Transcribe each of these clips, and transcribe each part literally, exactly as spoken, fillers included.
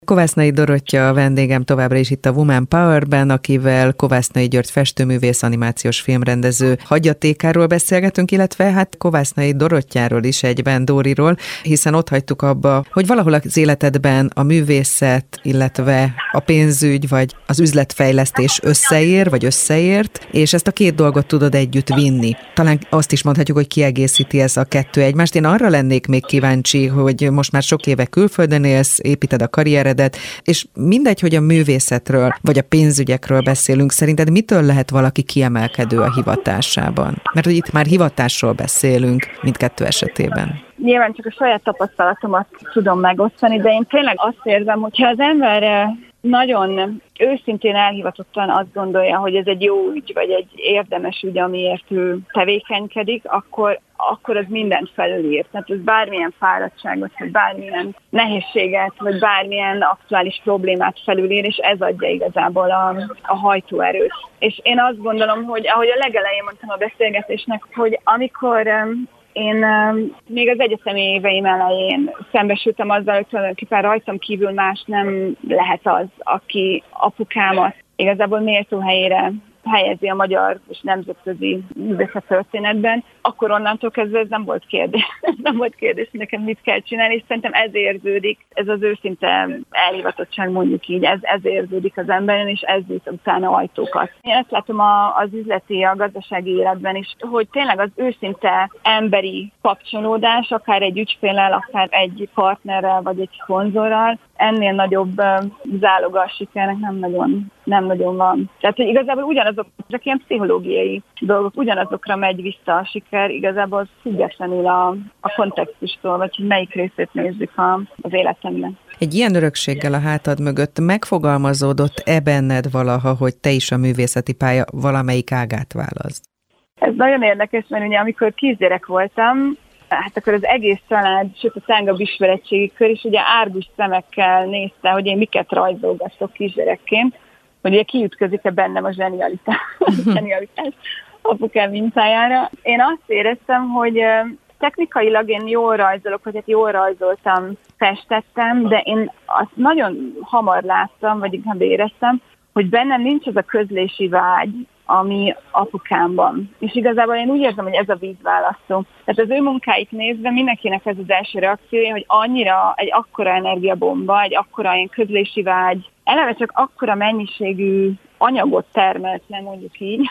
Kovásznai Dorottya a vendégem továbbra is itt a Woman Powerben, akivel Kovásznai György festőművész, animációs filmrendező hagyatékáról beszélgetünk, illetve hát Kovásznai Dorottyáról is egyben, Dóriról, hiszen ott hagytuk abba, hogy valahol az életedben a művészet, illetve a pénzügy vagy az üzletfejlesztés összeér, vagy összeért, és ezt a két dolgot tudod együtt vinni. Talán azt is mondhatjuk, hogy kiegészíti ez a kettő egymást. Én arra lennék még kíváncsi, hogy most már sok éve külföldön élsz, építed a karrieredet, és mindegy, hogy a művészetről vagy a pénzügyekről beszélünk, szerinted mitől lehet valaki kiemelkedő a hivatásában? Mert hogy itt már hivatásról beszélünk mindkettő esetében. Nyilván csak a saját tapasztalatomat tudom megosztani, de én tényleg azt érzem, hogyha az ember nagyon őszintén elhivatottan azt gondolja, hogy ez egy jó ügy, vagy egy érdemes ügy, amiért ő tevékenykedik, akkor, akkor az mindent felülír. Tehát ez bármilyen fáradtságot, vagy bármilyen nehézséget, vagy bármilyen aktuális problémát felülír, és ez adja igazából a, a hajtóerőt. És én azt gondolom, hogy ahogy a legelején mondtam a beszélgetésnek, hogy amikor én uh, még az egyetemi éveim elején szembesültem azzal, hogy tulajdonképpen rajtam kívül más nem lehet az, aki apukámat igazából méltó helyére helyezi a magyar és nemzetközi művészet történetben, akkor onnantól kezdve ez nem volt kérdés. nem volt kérdés, hogy nekem mit kell csinálni, és szerintem ez érződik, ez az őszinte elhivatottság, mondjuk így, ez, ez érződik az emberen, és ez visz utána ajtókat. Én ezt látom a, az üzleti, a gazdasági életben is, hogy tényleg az őszinte emberi kapcsolódás, akár egy ügyféllel, akár egy partnerrel, vagy egy szponzorral, ennél nagyobb uh, záloga a sikernek nem nagyon, nem nagyon van. Tehát, hogy igazából ugyanazok, csak ilyen pszichológiai dolgok, ugyanazokra megy vissza a siker, igazából függetlenül a, a kontextustól, vagy hogy melyik részét nézzük a, az életemben. Egy ilyen örökséggel a hátad mögött megfogalmazódott-e benned valaha, hogy te is a művészeti pálya valamelyik ágát válaszd? Ez nagyon érdekes, mert ugye amikor kisgyerek voltam, hát akkor az egész család, sőt a tágabb ismeretségi kör is ugye árgus szemekkel nézte, hogy én miket rajzolgatok kisgyerekként, hogy ugye kiütközik-e bennem a zsenialitás, a zsenialitás apukám mintájára. Én azt éreztem, hogy technikailag én jól rajzolok, vagy hát jól rajzoltam, festettem, de én azt nagyon hamar láttam, vagy inkább éreztem, hogy bennem nincs az a közlési vágy, ami apukámban. És igazából én úgy érzem, hogy ez a vízválasztó. Tehát az ő munkáit nézve mindenkinek ez az első reakciója, hogy annyira egy akkora energiabomba, egy akkora ilyen közlési vágy, eleve csak akkora mennyiségű anyagot termelt le, mondjuk így,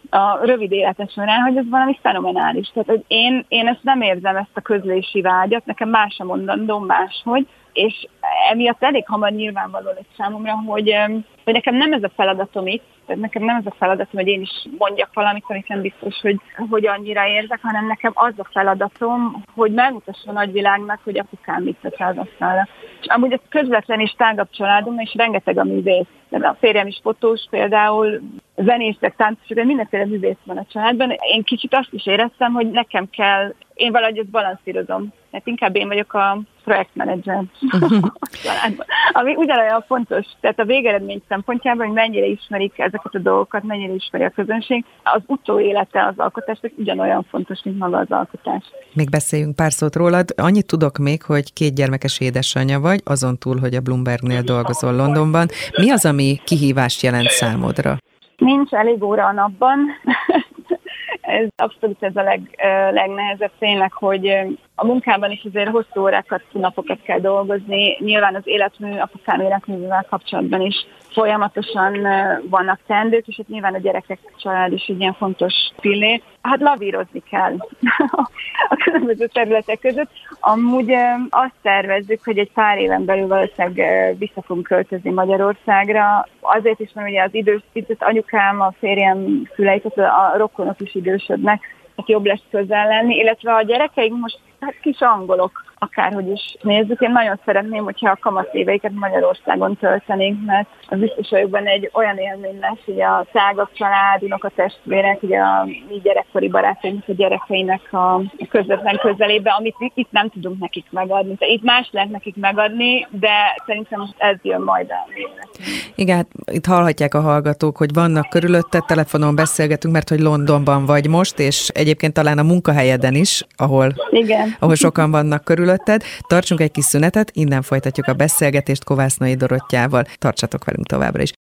a rövid élete során, hogy ez valami fenomenális. Tehát hogy én, én ezt nem érzem, ezt a közlési vágyat, nekem más a mondandóm, máshogy, és emiatt elég hamar nyilvánvaló lesz számomra, hogy, hogy nekem nem ez a feladatom itt, tehát nekem nem ez a feladatom, hogy én is mondjak valamit, amit nem biztos, hogy, hogy annyira érzek, hanem nekem az a feladatom, hogy megmutassam a nagyvilágnak, hogy apukám mit tett az asztalra. És amúgy ez közvetlen és tágabb családom, és rengeteg a művész. De a férjem is fotós például, zenészek, táncosok, mindenféle művész van a családban. Én kicsit azt is éreztem, hogy nekem kell, én valahogy ezt balanszírozom. Tehát inkább én vagyok a projektmenedzser a családban. Ami ugyanolyan fontos, tehát a végeredmény szempontjában, hogy mennyire ismerik ezeket a dolgokat, mennyire ismeri a közönség, az utóélete az alkotásnak ugyanolyan fontos, mint maga az alkotás. Még beszéljünk pár szót rólad. Annyit tudok még, hogy két gyermekes édesanyja vagy, azon túl, hogy a Bloombergnél dolgozol Londonban. Mi az, ami kihívást jelent számodra? Nincs elég óra a napban. Ez abszolút ez a leg, legnehezebb tényleg, hogy a munkában is azért hosszú órákat, napokat kell dolgozni. Nyilván az életmű, apukám életművel kapcsolatban is folyamatosan vannak teendők, és itt nyilván a gyerekek család is egy ilyen fontos pillér. Hát lavírozni kell a különböző területek között. Amúgy azt tervezzük, hogy egy pár éven belül valószínűleg vissza fogunk költözni Magyarországra. Azért is, mert ugye az idős, idős anyukám, a férjem szüleit, a rokonok is idősödnek, tehát jobb lesz közel lenni, illetve a gyerekeink most hát kis angolok, akárhogy is nézzük. Én nagyon szeretném, hogyha a kamasz éveiket Magyarországon töltenénk, mert az biztos vagyok benne egy olyan élmény lesz, hogy a tágabb család, unokatestvérek, ugye a mi gyerekkori barátainknak, a gyerekeinek a közvetlen közelében, amit itt nem tudunk nekik megadni. Tehát itt más lehet nekik megadni, de szerintem ez jön majd el. Igen, hát itt hallhatják a hallgatók, hogy vannak körülötted, telefonon beszélgetünk, mert hogy Londonban vagy most, és egyébként talán a munkahelyeden is, ahol igen. ahol sokan vannak körülötted. Tartsunk egy kis szünetet, innen folytatjuk a beszélgetést Kovásznai Dorottyával. Tartsatok velünk továbbra is.